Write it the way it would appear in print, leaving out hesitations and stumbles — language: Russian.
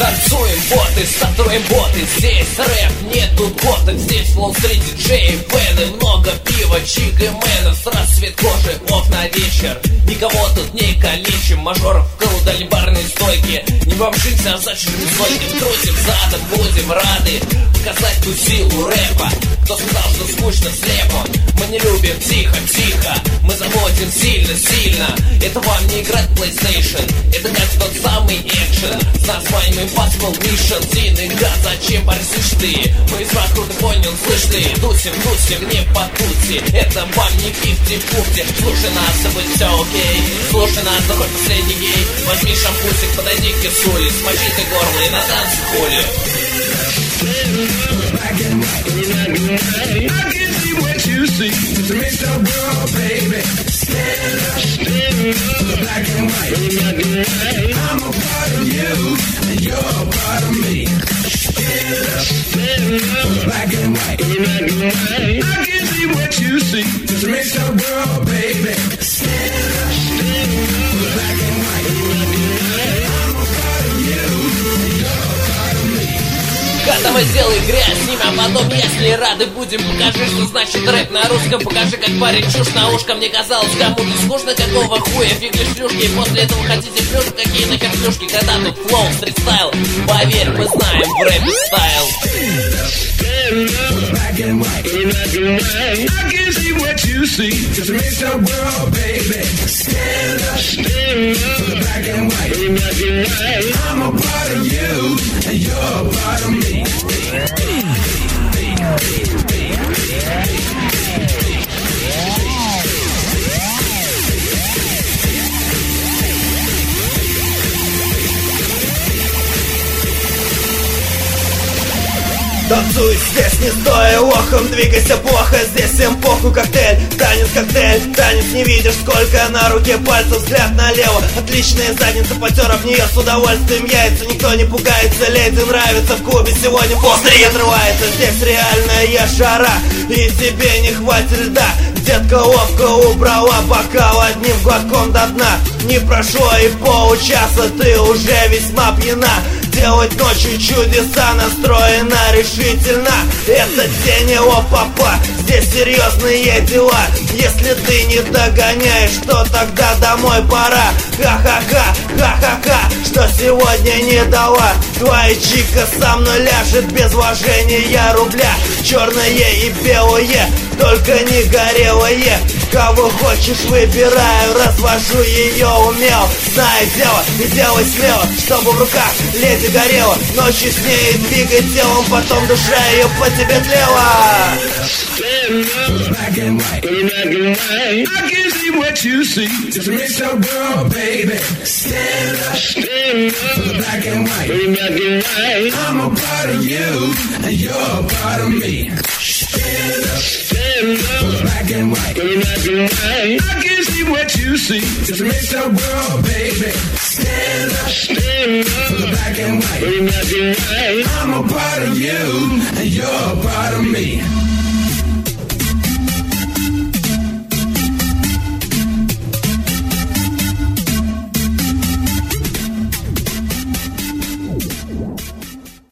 Танцуем боты, статуем боты. Здесь рэп, нет тут готов. Здесь флоу-стрит, диджеи, фэны. Много пива, чик и мэнов. С рассвет кожи, окна вечер. Никого тут не калечим. Мажоров в крудали барной стойки. Не бомжимся, а зачерным стойким. Трусим задом, будем рады показать ту силу рэпа. Кто сказал, что скучно, слепо. Мы не любим тихо-тихо. Мы заводим сильно-сильно. Это вам не играть в PlayStation. Это как тот самый экшен. С названием Impossible Mission. Зин и гад, зачем борзишь ты? Мы из вас круто понял, слышь ты. Тусим, не по тути. Это вам не 50-50. Слушай нас, и будет все окей. Слушай нас, да хоть последний гей. Возьми шампусик, подойди к кисуле. Смочи ты горло и на танцы хули. Black and white, I can see what you see. It's a mixed up world, baby. Stand up, black and white. I'm a part of you, and you're a part of me. Stand up, black and white. I can see what you see. It's a mixed up world, baby. Stand up, black and white. I'm a part of you, and you're a part of me. Катово сделай грязь, с ними, а потом, если рады будем, покажи, что значит рэп на русском. Покажи, как парень чушь на ушко. Мне казалось, кому-то скучно, какого хуя фигли шлюшки. И после этого хотите плюшки, какие нахер шлюшки. Когда тут флоу, стрит-стайл, поверь, мы знаем в рэпе стайл. Black and white. I can see what you see. It's a mixed up world, baby. Stand up, black and white. I'm a part of you, and you're a part of me. Танцуй здесь не стоя охом, двигайся плохо, здесь всем похуй. Коктейль, коктейль, танец. Не видишь, сколько на руке пальцев, взгляд налево. Отличная задница, потер об нее с удовольствием яйца. Никто не пугается, леди нравится. В клубе сегодня постриг отрывается. Здесь реальная жара, и тебе не хватит льда. Детка ловко убрала бокал одним глотком до дна. Не прошло и получаса, ты уже весьма пьяна. Делать ночью чудеса, настроена решительно. Это день его папа, здесь серьезные дела. Если ты не догоняешь, то тогда домой пора. Ха-ха-ха, ха-ха-ха, что сегодня не дала. Твоя чика со мной ляжет без вложения рубля. Черное и белое, только не горелое. Кого хочешь выбираю, развожу ее умел. Знай дело и делай смело, чтобы в руках леди горела. Ночью с ней двигай телом, потом душа ее по тебе тлела. Black and white. I can see what you see. It's a mixed up world, baby. Stand up, black and white. I'm a part of you, and you're a part of me. Stand up, black and white. I can see what you see. It's a mixed up world, baby. Stand up, black and white. I'm a part of you, and you're a part of me.